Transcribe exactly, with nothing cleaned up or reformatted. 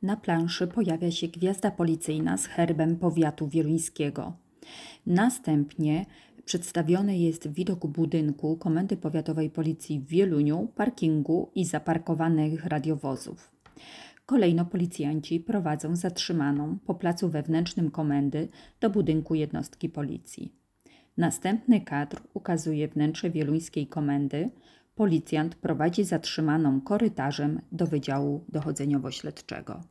Na planszy pojawia się gwiazda policyjna z herbem powiatu wieluńskiego. Następnie przedstawiony jest widok budynku Komendy Powiatowej Policji w Wieluniu, parkingu i zaparkowanych radiowozów. Kolejno policjanci prowadzą zatrzymaną po placu wewnętrznym komendy do budynku jednostki policji. Następny kadr ukazuje wnętrze wieluńskiej komendy. Policjant prowadzi zatrzymaną korytarzem do Wydziału Dochodzeniowo-Śledczego.